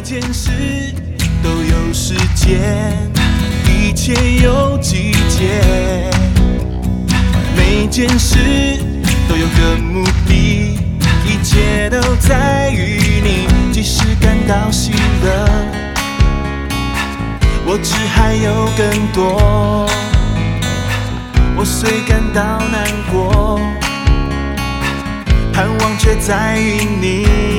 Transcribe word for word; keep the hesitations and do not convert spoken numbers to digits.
件事都有时间，一切有季节，每件事都有个目的，一切都在于你。即使感到喜乐，我知还有更多。我虽感到难过，盼望却在于你。